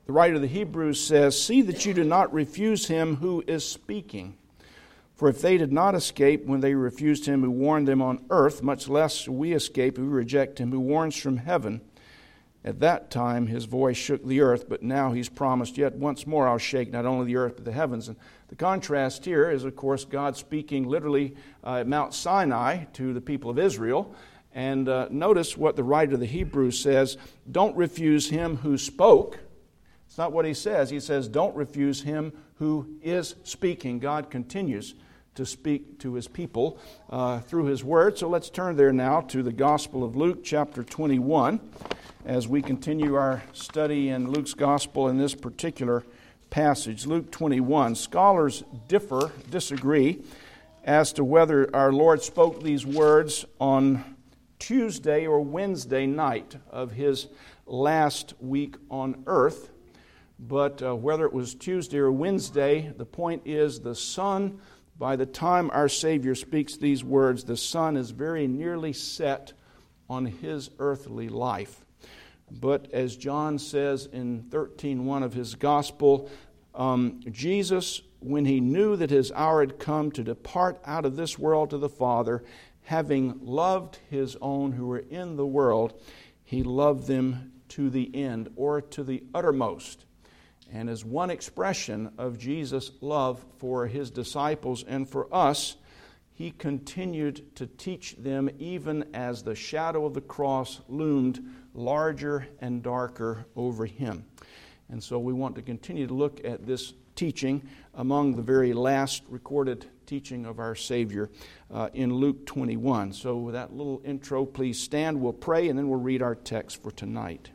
The writer of the Hebrews says, "See that you do not refuse him who is speaking. For if they did not escape when they refused him who warned them on earth, much less shall we escape if we reject him who warns from heaven. At that time his voice shook the earth, but now he's promised, yet once more I'll shake not only the earth but the heavens." And the contrast here is, of course, God speaking literally at Mount Sinai to the people of Israel. And notice what the writer of the Hebrews says, "Don't refuse him who spoke." It's not what he says. He says, don't refuse him who is speaking. God continues to speak to his people through his word. So let's turn there now to the Gospel of Luke, chapter 21, as we continue our study in Luke's Gospel in this particular passage. Luke 21. Scholars disagree as to whether our Lord spoke these words on Tuesday or Wednesday night of his last week on earth. But whether it was Tuesday or Wednesday, the point is the sun, by the time our Savior speaks these words, the sun is very nearly set on his earthly life. But as John says in 13:1 of his gospel, Jesus, when he knew that his hour had come to depart out of this world to the Father, having loved his own who were in the world, he loved them to the end, or to the uttermost. And as one expression of Jesus' love for his disciples and for us, he continued to teach them even as the shadow of the cross loomed larger and darker over him. And so we want to continue to look at this teaching among the very last recorded teaching of our Savior in Luke 21. So with that little intro, please stand, we'll pray, and then we'll read our text for tonight.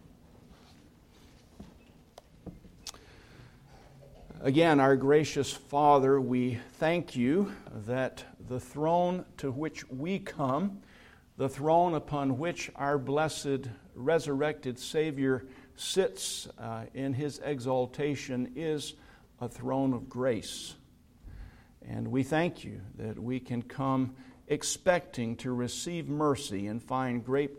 Again, our gracious Father, we thank you that the throne to which we come, the throne upon which our blessed resurrected Savior sits in his exaltation, is a throne of grace. And we thank you that we can come expecting to receive mercy and find grace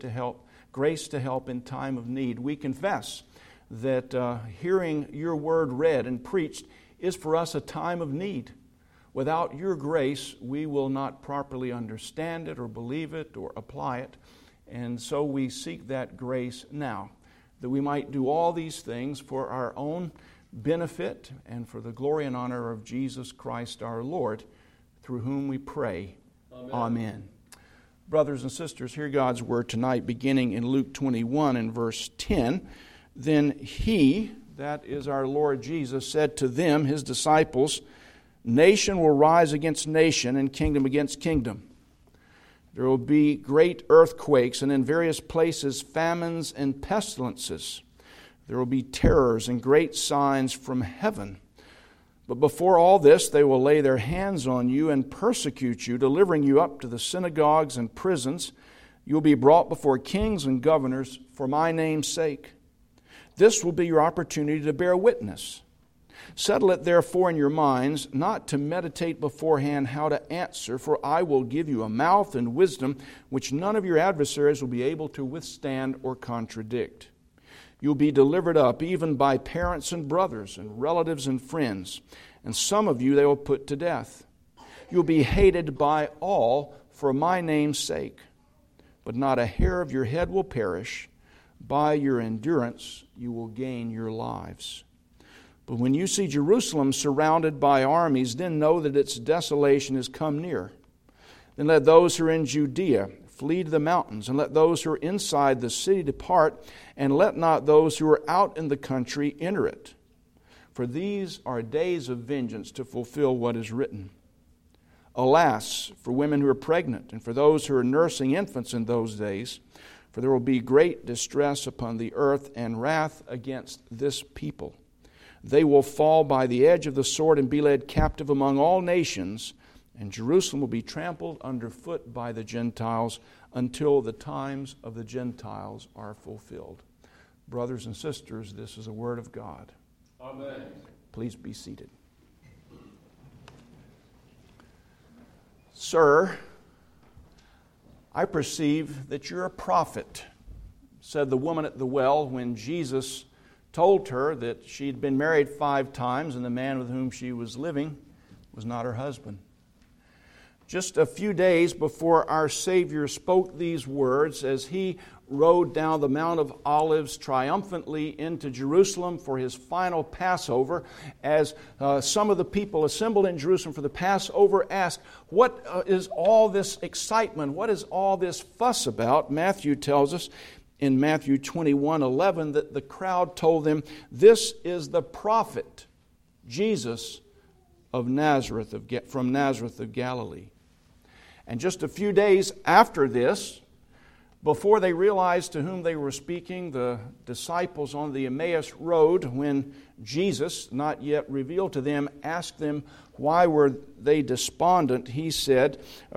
to help in time of need. We confess that hearing your word read and preached is for us a time of need. Without your grace, we will not properly understand it or believe it or apply it. And so we seek that grace now, that we might do all these things for our own benefit and for the glory and honor of Jesus Christ our Lord, through whom we pray. Amen. Amen. Brothers and sisters, hear God's word tonight, beginning in Luke 21 and verse 10. Then he, that is our Lord Jesus, said to them, his disciples, "Nation will rise against nation and kingdom against kingdom. There will be great earthquakes, and in various places famines and pestilences. There will be terrors and great signs from heaven. But before all this, they will lay their hands on you and persecute you, delivering you up to the synagogues and prisons. You will be brought before kings and governors for my name's sake. This will be your opportunity to bear witness. Settle it therefore in your minds, not to meditate beforehand how to answer, for I will give you a mouth and wisdom which none of your adversaries will be able to withstand or contradict. You'll be delivered up even by parents and brothers and relatives and friends, and some of you they will put to death. You'll be hated by all for my name's sake, but not a hair of your head will perish. By your endurance you will gain your lives. But when you see Jerusalem surrounded by armies, then know that its desolation has come near. Then let those who are in Judea flee to the mountains, and let those who are inside the city depart, and let not those who are out in the country enter it. For these are days of vengeance to fulfill what is written. Alas, for women who are pregnant, and for those who are nursing infants in those days, for there will be great distress upon the earth and wrath against this people. They will fall by the edge of the sword and be led captive among all nations, and Jerusalem will be trampled underfoot by the Gentiles until the times of the Gentiles are fulfilled." Brothers and sisters, this is a word of God. Amen. Please be seated. "Sir, I perceive that you're a prophet," said the woman at the well when Jesus told her that she'd been married 5 times and the man with whom she was living was not her husband. Just a few days before our Savior spoke these words as He rode down the Mount of Olives triumphantly into Jerusalem for His final Passover, as some of the people assembled in Jerusalem for the Passover asked, what is all this excitement? What is all this fuss about? Matthew tells us in Matthew 21:11 that the crowd told them, this is the prophet, Jesus of Nazareth, from Nazareth of Galilee. And just a few days after this, before they realized to whom they were speaking, the disciples on the Emmaus Road, when Jesus, not yet revealed to them, asked them why were they despondent, they said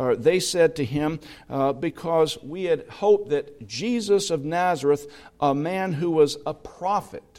to Him, because we had hoped that Jesus of Nazareth, a man who was a prophet,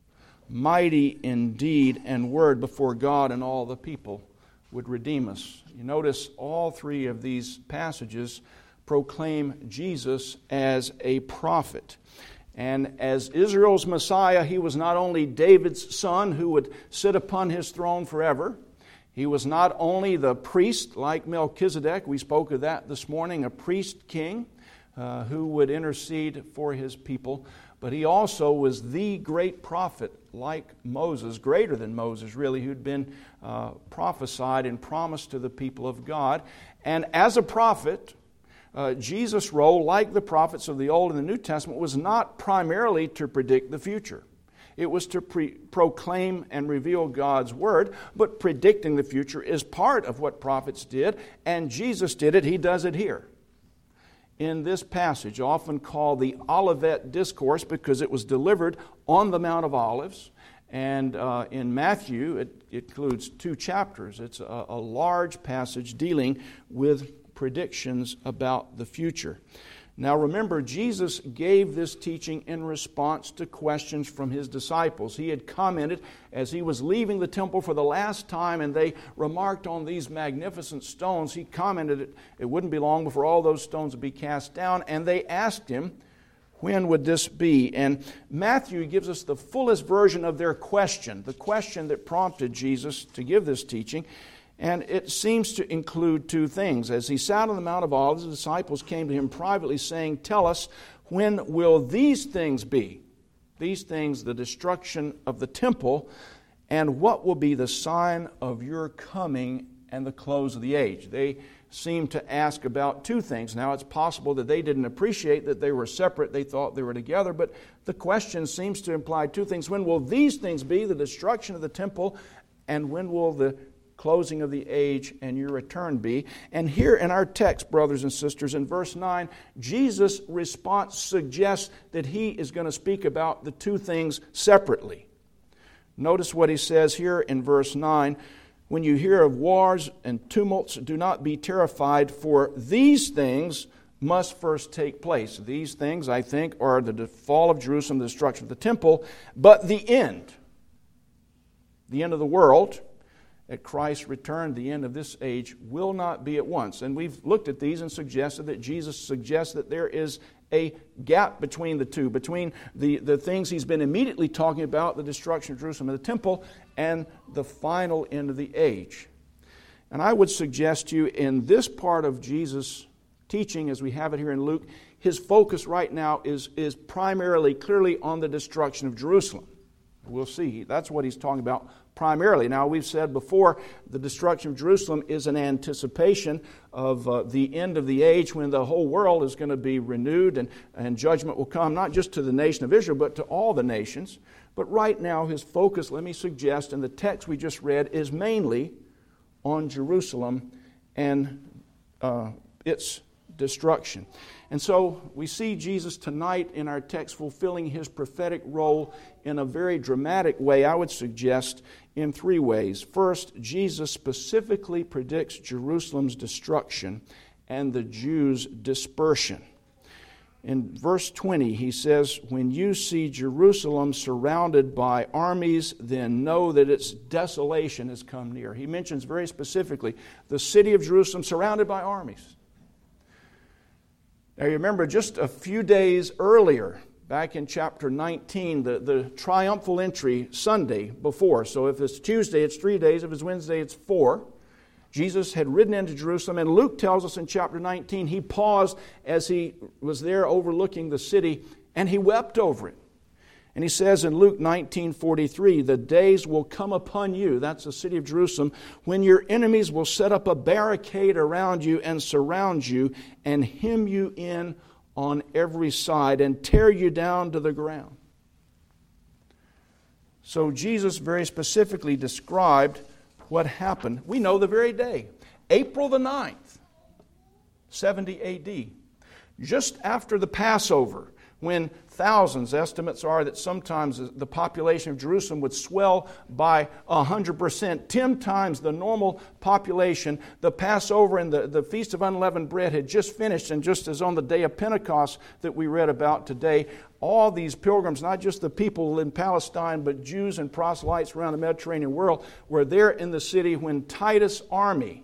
mighty in deed and word before God and all the people, would redeem us. You notice all 3 of these passages proclaim Jesus as a prophet. And as Israel's Messiah, He was not only David's son who would sit upon his throne forever. He was not only the priest like Melchizedek, we spoke of that this morning, a priest king who would intercede for His people, but He also was the great prophet like Moses, greater than Moses really, who'd been prophesied and promised to the people of God. And as a prophet, Jesus' role, like the prophets of the Old and the New Testament, was not primarily to predict the future. It was to proclaim and reveal God's Word, but predicting the future is part of what prophets did, and Jesus did it. He does it here. In this passage, often called the Olivet Discourse because it was delivered on the Mount of Olives. And in Matthew, it includes 2 chapters. It's a large passage dealing with predictions about the future. Now remember, Jesus gave this teaching in response to questions from His disciples. He had commented as He was leaving the temple for the last time, and they remarked on these magnificent stones. He commented it wouldn't be long before all those stones would be cast down, and they asked Him, when would this be? And Matthew gives us the fullest version of their question, the question that prompted Jesus to give this teaching. And it seems to include 2 things. As He sat on the Mount of Olives, the disciples came to Him privately saying, tell us, when will these things be? These things, the destruction of the temple, and what will be the sign of your coming and the close of the age? They seem to ask about 2 things. Now, it's possible that they didn't appreciate that they were separate. They thought they were together. But the question seems to imply 2 things. When will these things be, the destruction of the temple, and when will the closing of the age and your return be? And here in our text, brothers and sisters, in verse 9, Jesus' response suggests that He is going to speak about the 2 things separately. Notice what He says here in verse 9. When you hear of wars and tumults, do not be terrified, for these things must first take place. These things, I think, are the fall of Jerusalem, the destruction of the temple, but the end of the world, at Christ's return, the end of this age, will not be at once. And we've looked at these and suggested that Jesus suggests that there is a gap between the 2, between the things He's been immediately talking about, the destruction of Jerusalem and the temple, and the final end of the age. And I would suggest to you in this part of Jesus' teaching, as we have it here in Luke, His focus right now is primarily, clearly on the destruction of Jerusalem. We'll see. That's what He's talking about primarily. Now, we've said before, the destruction of Jerusalem is an anticipation of the end of the age when the whole world is going to be renewed and judgment will come, not just to the nation of Israel, but to all the nations. But right now, His focus, let me suggest, in the text we just read, is mainly on Jerusalem and its destruction. And so we see Jesus tonight in our text fulfilling His prophetic role in a very dramatic way, I would suggest, in 3 ways. First, Jesus specifically predicts Jerusalem's destruction and the Jews' dispersion. In verse 20, He says, when you see Jerusalem surrounded by armies, then know that its desolation has come near. He mentions very specifically the city of Jerusalem surrounded by armies. Now you remember just a few days earlier, back in chapter 19, the triumphal entry Sunday before. So if it's Tuesday, it's 3 days. If it's Wednesday, it's 4. Jesus had ridden into Jerusalem, and Luke tells us in chapter 19, he paused as he was there overlooking the city, and he wept over it. And he says in Luke 19:43, the days will come upon you, that's the city of Jerusalem, when your enemies will set up a barricade around you and surround you and hem you in on every side and tear you down to the ground. So Jesus very specifically described what happened. We know the very day, April the 9th, 70 A.D., just after the Passover, when thousands, estimates are that sometimes the population of Jerusalem would swell by 100%, 10 times the normal population. The Passover and the Feast of Unleavened Bread had just finished, and just as on the day of Pentecost that we read about today, all these pilgrims, not just the people in Palestine, but Jews and proselytes around the Mediterranean world, were there in the city when Titus' army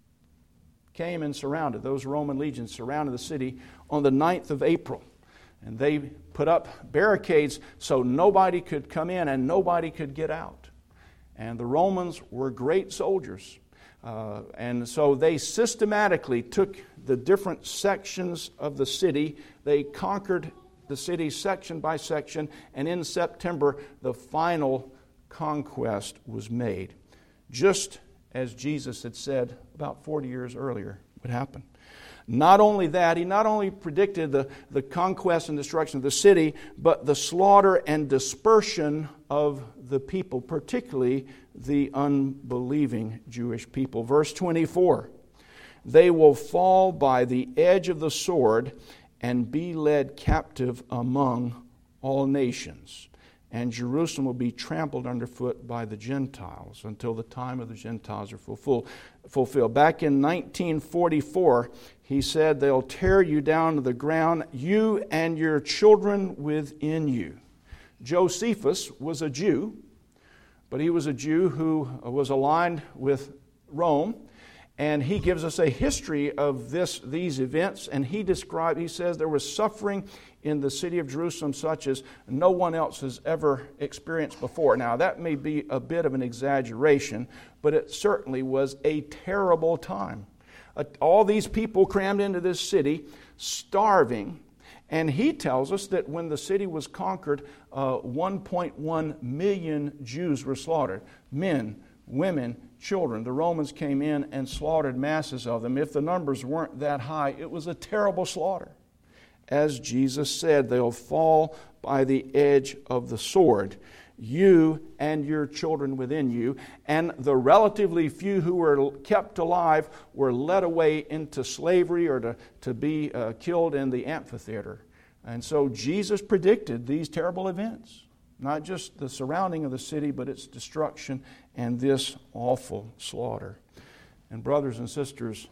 came and surrounded, those Roman legions surrounded the city on the 9th of April. And they put up barricades so nobody could come in and nobody could get out. And the Romans were great soldiers. And so they systematically took the different sections of the city. They conquered the city section by section. And in September, the final conquest was made. Just as Jesus had said about 40 years earlier would happen. Not only that, he not only predicted the conquest and destruction of the city, but the slaughter and dispersion of the people, particularly the unbelieving Jewish people. Verse 24, they will fall by the edge of the sword and be led captive among all nations. And Jerusalem will be trampled underfoot by the Gentiles until the time of the Gentiles are fulfilled. Back in 1944, he said, they'll tear you down to the ground, you and your children within you. Josephus was a Jew, but he was a Jew who was aligned with Rome. And he gives us a history of these events, and he says there was suffering in the city of Jerusalem such as no one else has ever experienced before. Now, that may be a bit of an exaggeration, but it certainly was a terrible time. All these people crammed into this city, starving, and he tells us that when the city was conquered, 1.1 million Jews were slaughtered. Men, women, children. The Romans came in and slaughtered masses of them. If the numbers weren't that high, it was a terrible slaughter. As Jesus said, they'll fall by the edge of the sword, you and your children within you. And the relatively few who were kept alive were led away into slavery or to be killed in the amphitheater. And so Jesus predicted these terrible events. Not just the surrounding of the city, but its destruction and this awful slaughter. And brothers and sisters,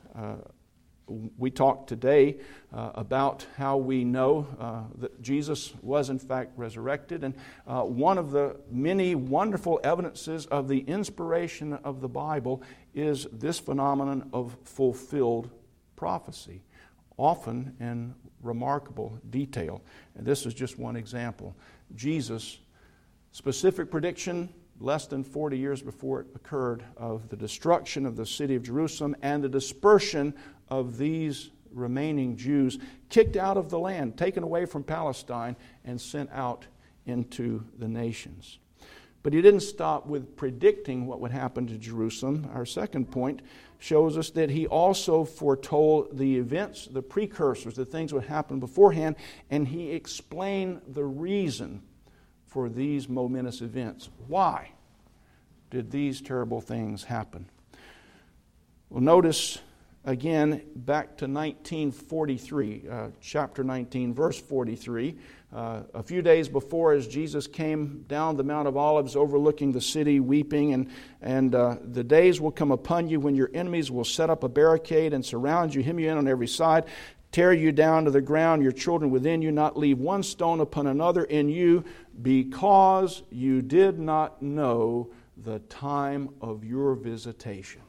we talked today about how we know that Jesus was in fact resurrected. And one of the many wonderful evidences of the inspiration of the Bible is this phenomenon of fulfilled prophecy, often in remarkable detail. And this is just one example. Jesus' specific prediction less than 40 years before it occurred of the destruction of the city of Jerusalem and the dispersion of these remaining Jews kicked out of the land, taken away from Palestine, and sent out into the nations. But he didn't stop with predicting what would happen to Jerusalem. Our second point shows us that he also foretold the events, the precursors, the things that would happen beforehand, and he explained the reason for these momentous events. Why did these terrible things happen? Well, notice again back to 1943, chapter 19, verse 43. A few days before, as Jesus came down the Mount of Olives overlooking the city, weeping, and the days will come upon you when your enemies will set up a barricade and surround you, hem you in on every side, tear you down to the ground, your children within you, not leave one stone upon another in you, because you did not know the time of your visitation.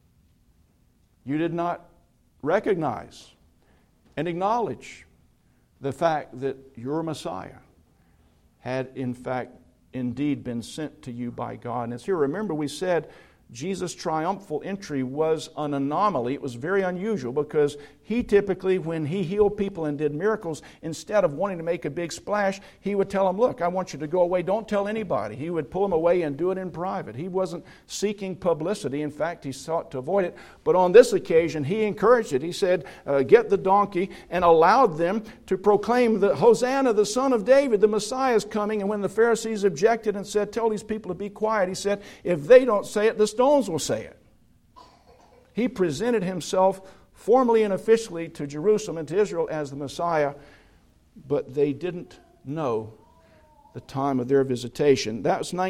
You did not recognize and acknowledge the fact that your Messiah had in fact indeed been sent to you by God. And it's here, remember we said Jesus' triumphal entry was an anomaly. It was very unusual because he typically, when he healed people and did miracles, instead of wanting to make a big splash, he would tell them, look, I want you to go away. Don't tell anybody. He would pull them away and do it in private. He wasn't seeking publicity. In fact, he sought to avoid it. But on this occasion, he encouraged it. He said, get the donkey, and allowed them to proclaim that Hosanna, the Son of David, the Messiah is coming. And when the Pharisees objected and said, tell these people to be quiet, he said, if they don't say it, the stones will say it. He presented himself formally and officially to Jerusalem and to Israel as the Messiah, but they didn't know the time of their visitation. That was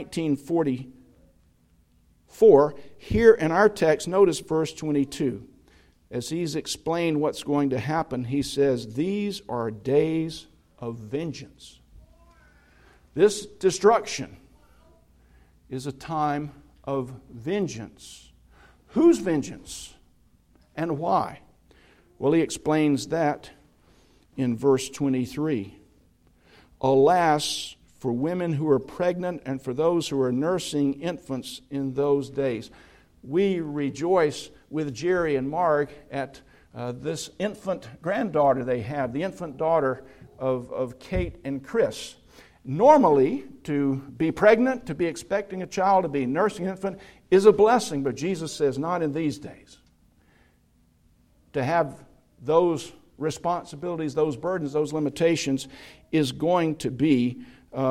1944. Here in our text, notice verse 22. As he's explained what's going to happen, he says, these are days of vengeance. This destruction is a time of vengeance. Whose vengeance? And why? Well, he explains that in verse 23. Alas, for women who are pregnant and for those who are nursing infants in those days. We rejoice with Jerry and Marg at this infant granddaughter they have, the infant daughter of Kate and Chris. Normally, to be pregnant, to be expecting a child, to be nursing an infant is a blessing, but Jesus says not in these days. To have those responsibilities, those burdens, those limitations is going to be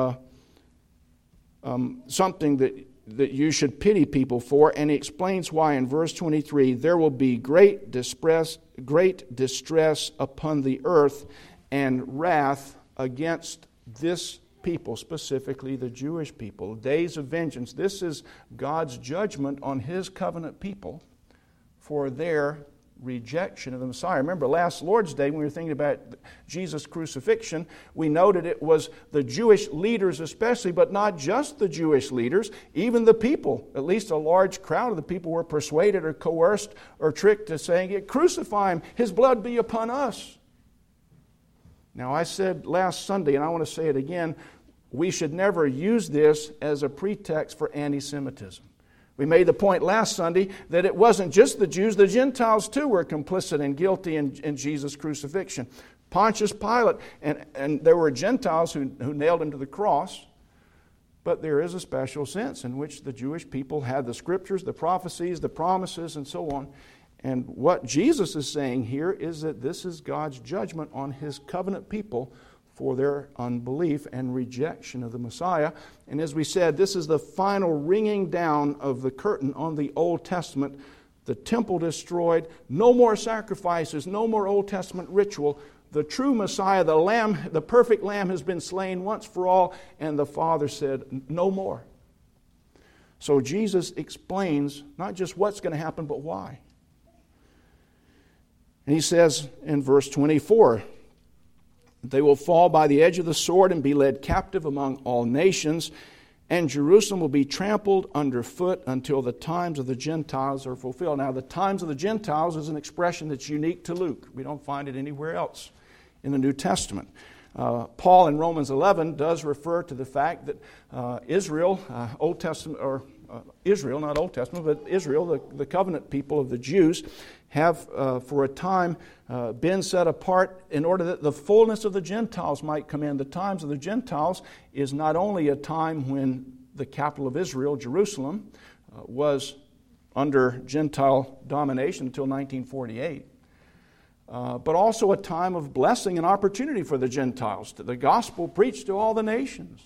something that you should pity people for. And he explains why in verse 23, there will be great distress upon the earth and wrath against this people, specifically the Jewish people. Days of vengeance. This is God's judgment on His covenant people for their rejection of the Messiah. Remember, last Lord's Day, when we were thinking about Jesus' crucifixion, we noted it was the Jewish leaders especially, but not just the Jewish leaders, even the people. At least a large crowd of the people were persuaded or coerced or tricked to saying, crucify Him, His blood be upon us. Now, I said last Sunday, and I want to say it again, we should never use this as a pretext for anti-Semitism. We made the point last Sunday that it wasn't just the Jews, the Gentiles too were complicit and guilty in Jesus' crucifixion. Pontius Pilate, and there were Gentiles who nailed Him to the cross, but there is a special sense in which the Jewish people had the Scriptures, the prophecies, the promises, and so on. And what Jesus is saying here is that this is God's judgment on His covenant people for their unbelief and rejection of the Messiah. And as we said, this is the final ringing down of the curtain on the Old Testament. The temple destroyed, no more sacrifices, no more Old Testament ritual. The true Messiah, the Lamb, the perfect Lamb has been slain once for all, and the Father said, no more. So Jesus explains not just what's going to happen, but why. And he says in verse 24, they will fall by the edge of the sword and be led captive among all nations, and Jerusalem will be trampled underfoot until the times of the Gentiles are fulfilled. Now, the times of the Gentiles is an expression that's unique to Luke. We don't find it anywhere else in the New Testament. Paul in Romans 11 does refer to the fact that Israel, Old Testament, or Israel, not Old Testament, but Israel, the covenant people of the Jews, have for a time been set apart in order that the fullness of the Gentiles might come in. The times of the Gentiles is not only a time when the capital of Israel, Jerusalem, was under Gentile domination until 1948, but also a time of blessing and opportunity for the Gentiles. The gospel preached to all the nations.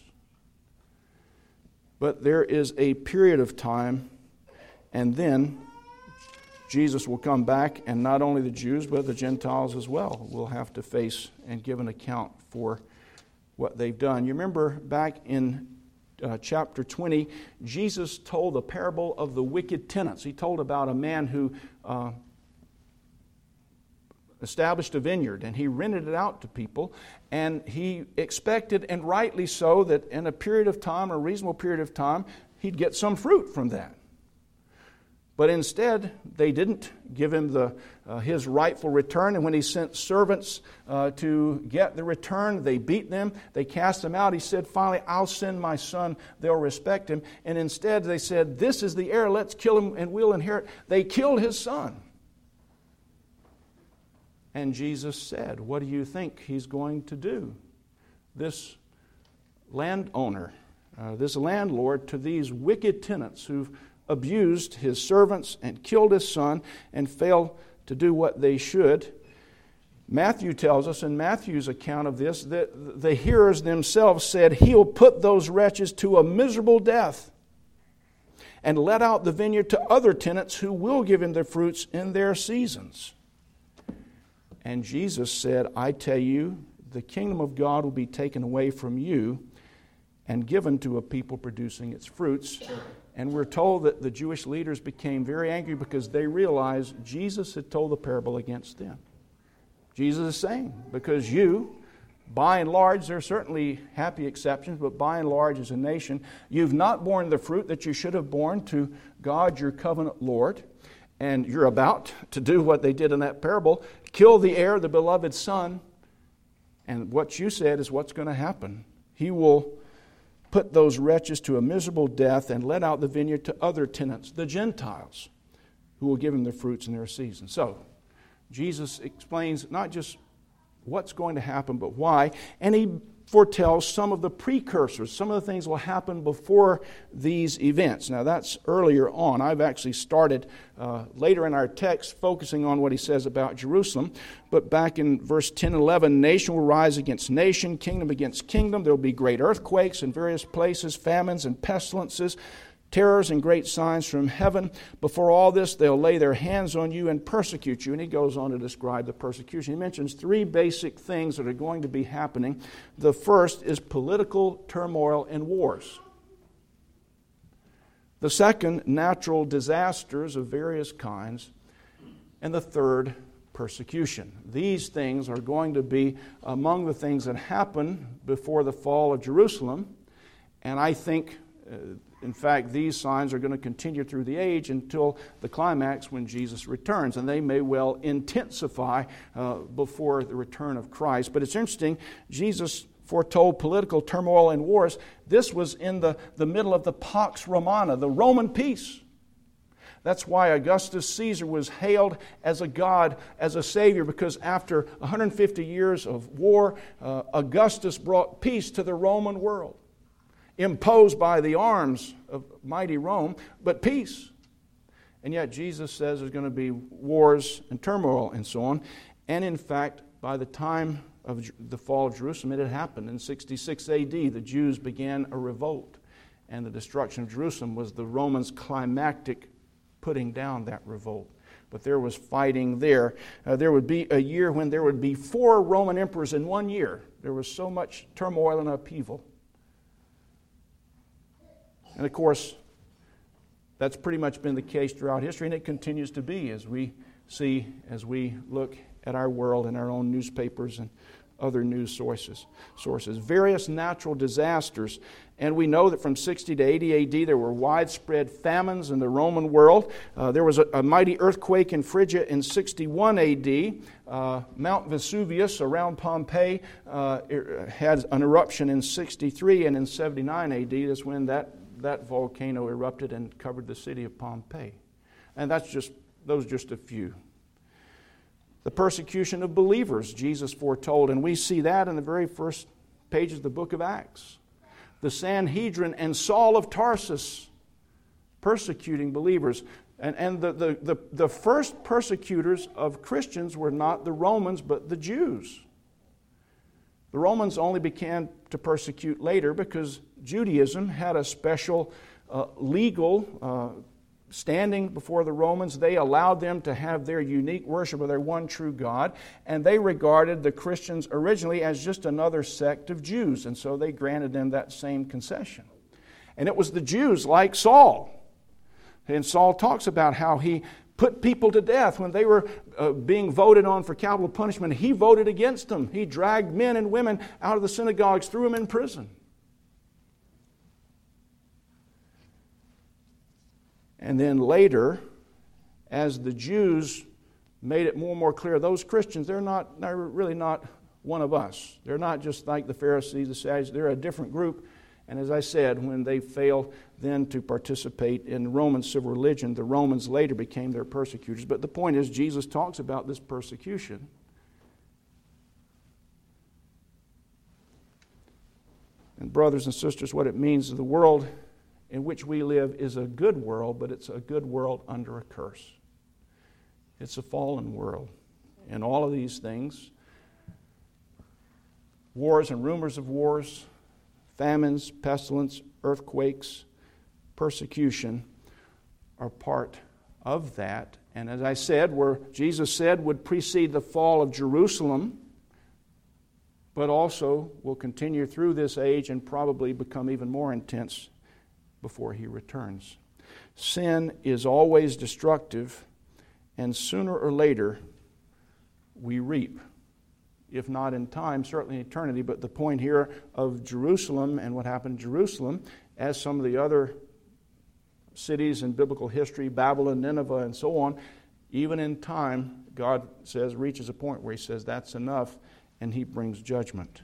But there is a period of time, and then Jesus will come back, and not only the Jews, but the Gentiles as well will have to face and give an account for what they've done. You remember back in chapter 20, Jesus told the parable of the wicked tenants. He told about a man who established a vineyard, and he rented it out to people, and he expected, and rightly so, that in a period of time, a reasonable period of time, he'd get some fruit from that. But instead, they didn't give him his rightful return. And when he sent servants to get the return, they beat them. They cast him out. He said, finally, I'll send my son. They'll respect him. And instead, they said, this is the heir. Let's kill him and we'll inherit. They killed his son. And Jesus said, what do you think he's going to do? This landowner, this landlord, to these wicked tenants who've abused his servants and killed his son and failed to do what they should. Matthew tells us in Matthew's account of this that the hearers themselves said, he'll put those wretches to a miserable death and let out the vineyard to other tenants who will give him their fruits in their seasons. And Jesus said, I tell you, the kingdom of God will be taken away from you and given to a people producing its fruits. And we're told that the Jewish leaders became very angry because they realized Jesus had told the parable against them. Jesus is saying, because you, by and large, there are certainly happy exceptions, but by and large as a nation, you've not borne the fruit that you should have borne to God, your covenant Lord. And you're about to do what they did in that parable, kill the heir, the beloved son. And what you said is what's going to happen. He will put those wretches to a miserable death and let out the vineyard to other tenants, the Gentiles, who will give him their fruits in their season. So, Jesus explains not just what's going to happen, but why. And he foretells some of the precursors. Some of the things will happen before these events. Now, that's earlier on. I've actually started later in our text focusing on what he says about Jerusalem. But back in verse 10 and 11, nation will rise against nation, kingdom against kingdom. There will be great earthquakes in various places, famines and pestilences, terrors and great signs from heaven. Before all this, they'll lay their hands on you and persecute you. And he goes on to describe the persecution. He mentions three basic things that are going to be happening. The first is political turmoil and wars. The second, natural disasters of various kinds. And the third, persecution. These things are going to be among the things that happen before the fall of Jerusalem. And I think in fact, these signs are going to continue through the age until the climax when Jesus returns, and they may well intensify before the return of Christ. But it's interesting, Jesus foretold political turmoil and wars. This was in the middle of the Pax Romana, the Roman peace. That's why Augustus Caesar was hailed as a god, as a savior, because after 150 years of war, Augustus brought peace to the Roman world. Imposed by the arms of mighty Rome, but peace. And yet Jesus says there's going to be wars and turmoil and so on. And in fact, by the time of the fall of Jerusalem, it had happened. In 66 AD, the Jews began a revolt. And the destruction of Jerusalem was the Romans' climactic putting down that revolt. But there was fighting there. There would be a year when there would be 4 Roman emperors in 1 year. There was so much turmoil and upheaval. And of course, that's pretty much been the case throughout history, and it continues to be as we see, as we look at our world and our own newspapers and other news sources. Various natural disasters. And we know that from 60 to 80 AD there were widespread famines in the Roman world. There was a mighty earthquake in Phrygia in 61 AD. Mount Vesuvius around Pompeii had an eruption in 63, and in 79 AD is when that volcano erupted and covered the city of Pompeii. And those are just a few. The persecution of believers, Jesus foretold, and we see that in the very first pages of the book of Acts. The Sanhedrin and Saul of Tarsus persecuting believers. And the first persecutors of Christians were not the Romans, but the Jews. The Romans only began to persecute later because Judaism had a special legal standing before the Romans. They allowed them to have their unique worship of their one true God, and they regarded the Christians originally as just another sect of Jews, and so they granted them that same concession. And it was the Jews like Saul. And Saul talks about how he put people to death when they were being voted on for capital punishment. He voted against them. He dragged men and women out of the synagogues, threw them in prison. And then later, as the Jews made it more and more clear, those Christians, they're really not one of us. They're not just like the Pharisees, the Sadducees. They're a different group. And as I said, when they failed then to participate in Roman civil religion, the Romans later became their persecutors. But the point is, Jesus talks about this persecution. And brothers and sisters, what it means is the world in which we live is a good world, but it's a good world under a curse. It's a fallen world. And all of these things, wars and rumors of wars, famines, pestilence, earthquakes, persecution are part of that. And as I said, where Jesus said would precede the fall of Jerusalem, but also will continue through this age and probably become even more intense before He returns. Sin is always destructive, and sooner or later we reap. If not in time, certainly in eternity. But the point here of Jerusalem and what happened in Jerusalem, as some of the other cities in biblical history, Babylon, Nineveh, and so on, even in time, God says, reaches a point where He says that's enough, and He brings judgment.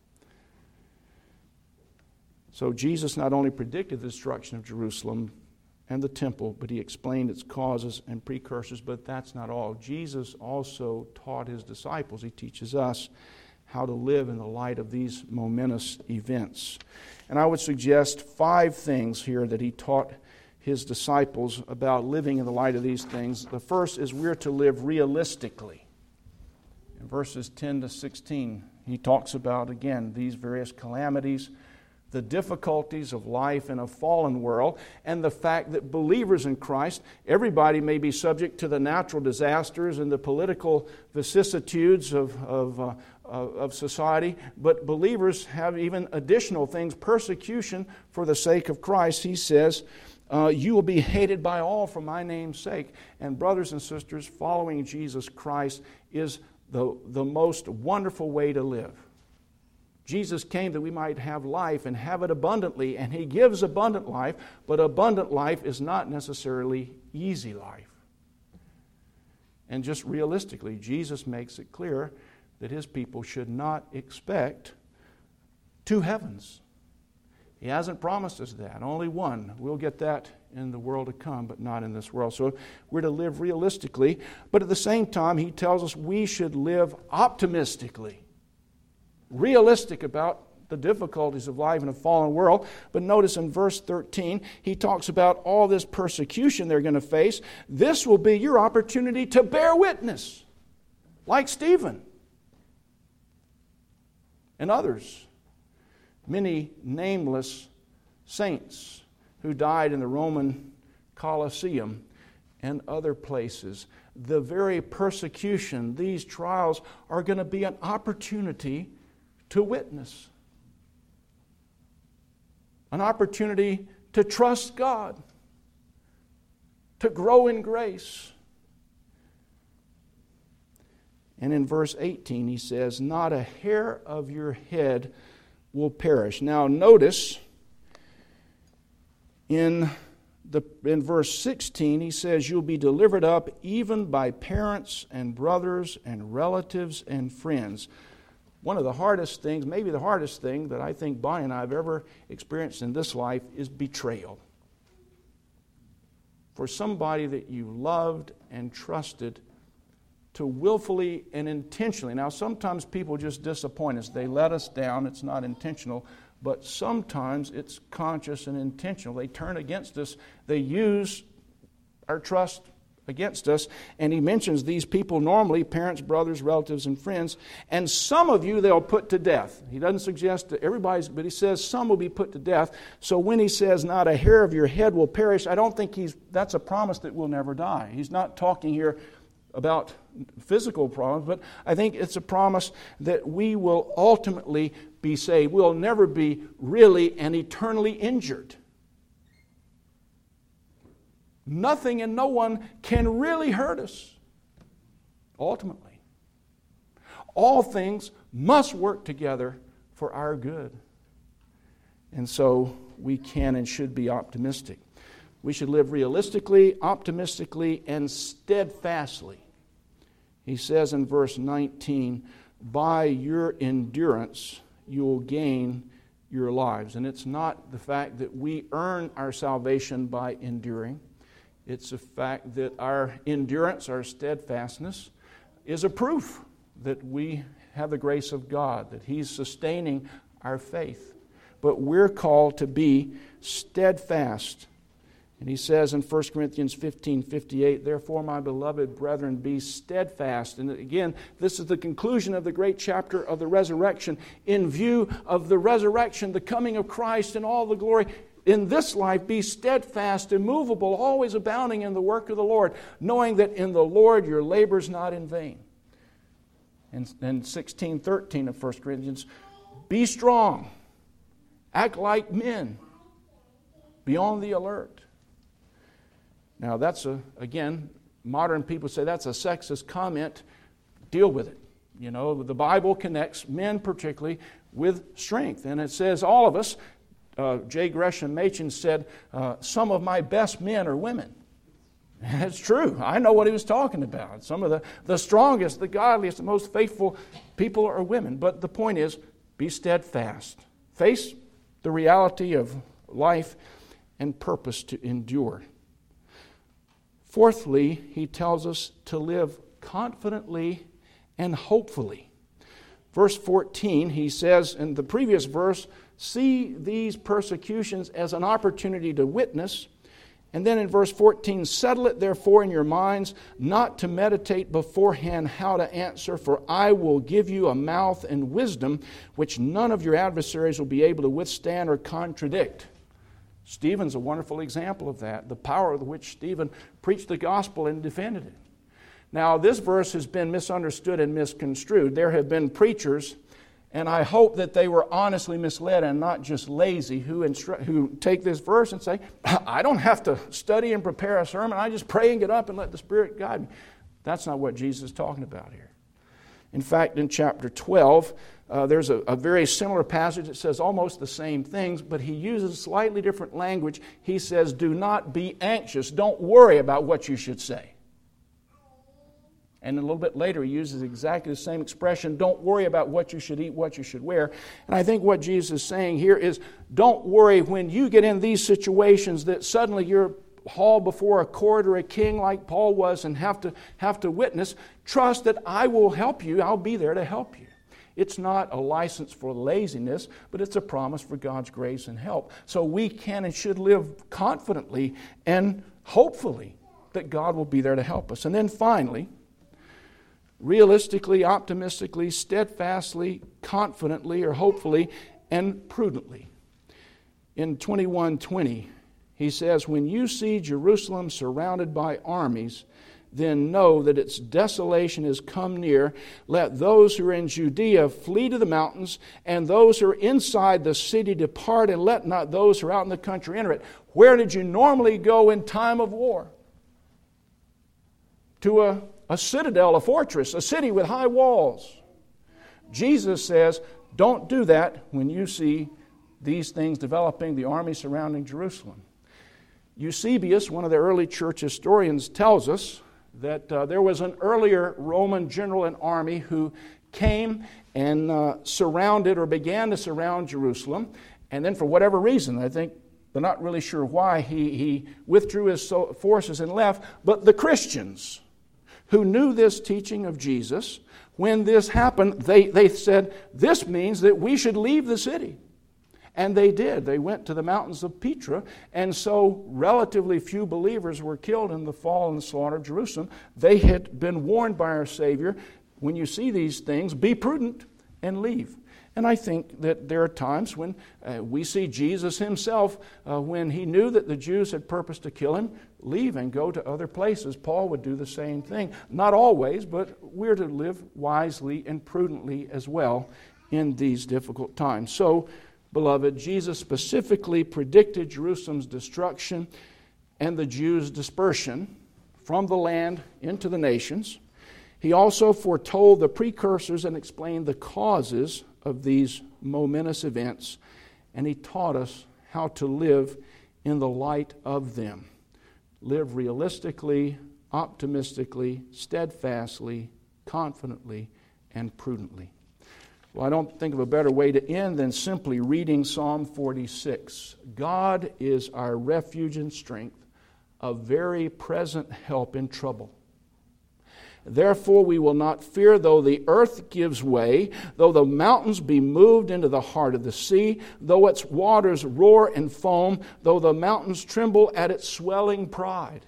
So Jesus not only predicted the destruction of Jerusalem and the temple, but He explained its causes and precursors. But that's not all. Jesus also taught His disciples. He teaches us how to live in the light of these momentous events. And I would suggest 5 things here that He taught His disciples about living in the light of these things. The first is we're to live realistically. In verses 10 to 16, He talks about, again, these various calamities, the difficulties of life in a fallen world, and the fact that believers in Christ, everybody may be subject to the natural disasters and the political vicissitudes of society, but believers have even additional things, persecution for the sake of Christ. He says, you will be hated by all for my name's sake. And brothers and sisters, following Jesus Christ is the most wonderful way to live. Jesus came that we might have life and have it abundantly, and He gives abundant life, but abundant life is not necessarily easy life. And just realistically, Jesus makes it clear that His people should not expect 2 heavens. He hasn't promised us that, only one. We'll get that in the world to come, but not in this world. So we're to live realistically, but at the same time, He tells us we should live optimistically. Realistic about the difficulties of life in a fallen world. But notice in verse 13, He talks about all this persecution they're going to face. This will be your opportunity to bear witness, like Stephen and others. Many nameless saints who died in the Roman Colosseum and other places. The very persecution, these trials, are going to be an opportunity to witness. An opportunity to trust God, to grow in grace. And in verse 18 he says, not a hair of your head will perish. Now notice in verse 16 he says, you'll be delivered up even by parents and brothers and relatives and friends. One of the hardest things, maybe the hardest thing that I think Bonnie and I have ever experienced in this life is betrayal. For somebody that you loved and trusted to willfully and intentionally. Now, sometimes people just disappoint us. They let us down. It's not intentional. But sometimes it's conscious and intentional. They turn against us. They use our trust against us. And he mentions these people normally, parents, brothers, relatives, and friends. And some of you they'll put to death. He doesn't suggest that everybody's, but he says some will be put to death. So when he says not a hair of your head will perish, I don't think that's a promise that we'll never die. He's not talking here about physical problems, but I think it's a promise that we will ultimately be saved. We'll never be really and eternally injured. Nothing and no one can really hurt us, ultimately. All things must work together for our good. And so we can and should be optimistic. We should live realistically, optimistically, and steadfastly. He says in verse 19, by your endurance you will gain your lives. And it's not the fact that we earn our salvation by enduring. It's the fact that our endurance, our steadfastness, is a proof that we have the grace of God, that He's sustaining our faith. But we're called to be steadfast. And he says in 1 Corinthians 15:58, therefore, my beloved brethren, be steadfast. And again, this is the conclusion of the great chapter of the resurrection. In view of the resurrection, the coming of Christ and all the glory, in this life be steadfast, immovable, always abounding in the work of the Lord, knowing that in the Lord your labor is not in vain. And 16:13 of 1 Corinthians, be strong, act like men, be on the alert. Now that's again, modern people say that's a sexist comment. Deal with it. You know, the Bible connects men particularly with strength. And it says all of us, J. Gresham Machen said, some of my best men are women. And it's true. I know what he was talking about. Some of the strongest, the godliest, the most faithful people are women. But the point is, be steadfast. Face the reality of life and purpose to endure. Fourthly, he tells us to live confidently and hopefully. Verse 14, he says in the previous verse, see these persecutions as an opportunity to witness. And then in verse 14, settle it therefore in your minds not to meditate beforehand how to answer, for I will give you a mouth and wisdom which none of your adversaries will be able to withstand or contradict. Stephen's a wonderful example of that, the power with which Stephen preached the gospel and defended it. Now, this verse has been misunderstood and misconstrued. There have been preachers, and I hope that they were honestly misled and not just lazy, who take this verse and say, I don't have to study and prepare a sermon. I just pray and get up and let the Spirit guide me. That's not what Jesus is talking about here. In fact, in chapter 12, there's a very similar passage that says almost the same things, but he uses slightly different language. He says, do not be anxious. Don't worry about what you should say. And a little bit later, he uses exactly the same expression, don't worry about what you should eat, what you should wear. And I think what Jesus is saying here is, don't worry when you get in these situations that suddenly you're hauled before a court or a king like Paul was and have to witness. Trust that I will help you. I'll be there to help you. It's not a license for laziness, but it's a promise for God's grace and help. So we can and should live confidently and hopefully that God will be there to help us. And then finally, realistically, optimistically, steadfastly, confidently, or hopefully, and prudently. In 21:20, he says, when you see Jerusalem surrounded by armies, then know that its desolation has come near. Let those who are in Judea flee to the mountains, and those who are inside the city depart, and let not those who are out in the country enter it. Where did you normally go in time of war? To a citadel, a fortress, a city with high walls. Jesus says, don't do that when you see these things developing, the army surrounding Jerusalem. Eusebius, one of the early church historians, tells us that there was an earlier Roman general and army who came and surrounded or began to surround Jerusalem. And then for whatever reason, I think they're not really sure why, he withdrew his forces and left. But the Christians who knew this teaching of Jesus, when this happened, they said, this means that we should leave the city. And they did. They went to the mountains of Petra, and so relatively few believers were killed in the fall and slaughter of Jerusalem. They had been warned by our Savior, when you see these things, be prudent and leave. And I think that there are times when we see Jesus himself, when he knew that the Jews had purposed to kill him, leave and go to other places. Paul would do the same thing. Not always, but we're to live wisely and prudently as well in these difficult times. So, beloved, Jesus specifically predicted Jerusalem's destruction and the Jews' dispersion from the land into the nations. He also foretold the precursors and explained the causes of these momentous events, and he taught us how to live in the light of them. live realistically, optimistically, steadfastly, confidently, and prudently. Well, I don't think of a better way to end than simply reading Psalm 46. God is our refuge and strength, a very present help in trouble. Therefore we will not fear, though the earth gives way, though the mountains be moved into the heart of the sea, though its waters roar and foam, though the mountains tremble at its swelling pride.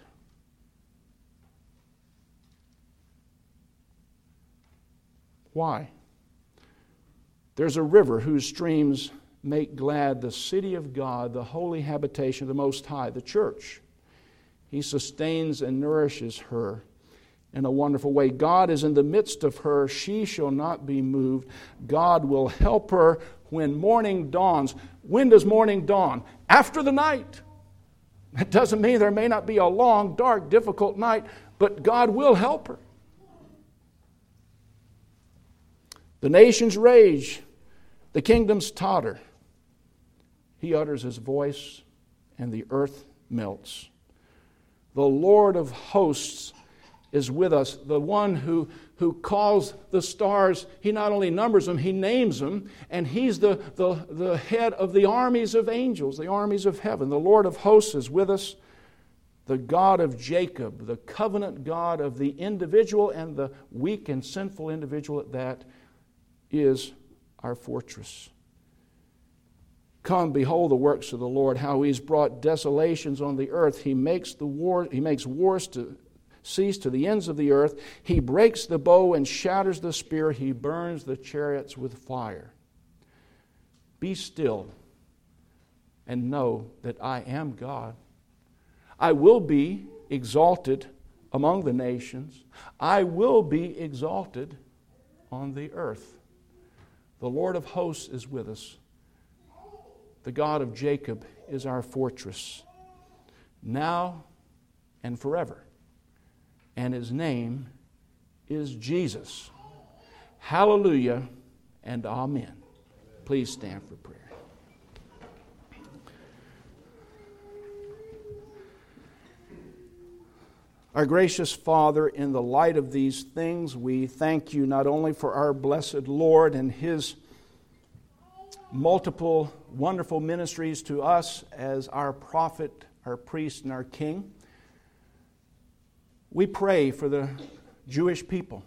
Why? There's a river whose streams make glad the city of God, the holy habitation of the Most High, the church. He sustains and nourishes her in a wonderful way. God is in the midst of her. She shall not be moved. God will help her when morning dawns. When does morning dawn? After the night. That doesn't mean there may not be a long, dark, difficult night, but God will help her. The nations rage. The kingdoms totter. He utters his voice, and the earth melts. The Lord of hosts is with us. The one who calls the stars, he not only numbers them, he names them, and he's the head of the armies of angels, the armies of heaven. The Lord of hosts is with us. The God of Jacob, the covenant God of the individual and the weak and sinful individual at that, is our fortress. Come, behold the works of the Lord, how he's brought desolations on the earth. He makes wars to cease to the ends of the earth. He breaks the bow and shatters the spear. He burns the chariots with fire. Be still and know that I am God. I will be exalted among the nations. I will be exalted on the earth. The Lord of hosts is with us. The God of Jacob is our fortress, now and forever. And his name is Jesus. Hallelujah and amen. Please stand for prayer. Our gracious Father, in the light of these things, we thank you not only for our blessed Lord and his multiple wonderful ministries to us as our prophet, our priest, and our king. We pray for the Jewish people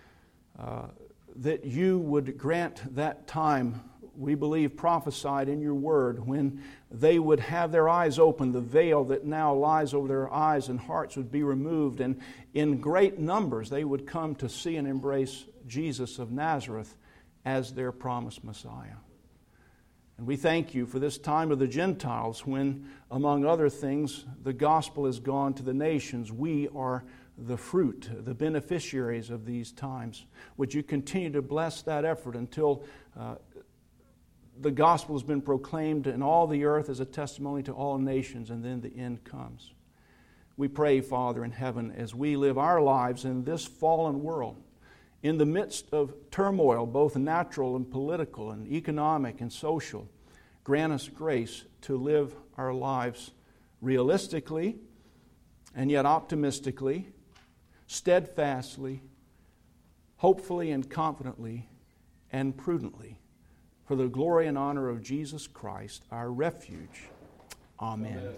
that you would grant that time, we believe prophesied in your word, when they would have their eyes open, the veil that now lies over their eyes and hearts would be removed, and in great numbers they would come to see and embrace Jesus of Nazareth as their promised Messiah. And we thank you for this time of the Gentiles when, among other things, the gospel has gone to the nations. We are the fruit, the beneficiaries of these times. Would you continue to bless that effort until the gospel has been proclaimed in all the earth as a testimony to all nations, and then the end comes. We pray, Father in heaven, as we live our lives in this fallen world, in the midst of turmoil, both natural and political and economic and social, grant us grace to live our lives realistically and yet optimistically, steadfastly, hopefully and confidently, and prudently, for the glory and honor of Jesus Christ, our refuge. Amen.